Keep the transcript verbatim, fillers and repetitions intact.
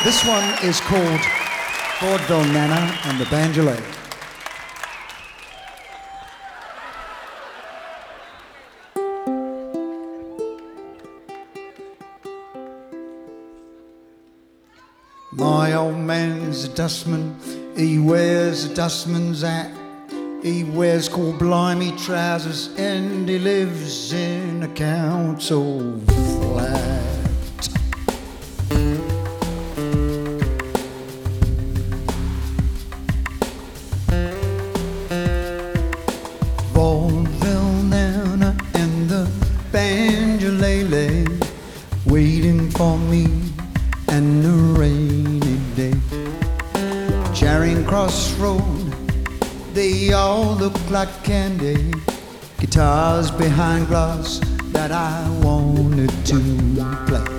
This one is called Vaudeville Nana and the Banjolay. My old man's a dustman, he wears a dustman's hat. He wears cool blimey trousers and he lives in a council flat. Vaudeville Nana and the Banjolay waiting for me and a rainy day. Charing Cross Road, they all look like candy. Guitars behind glass that I wanted to play.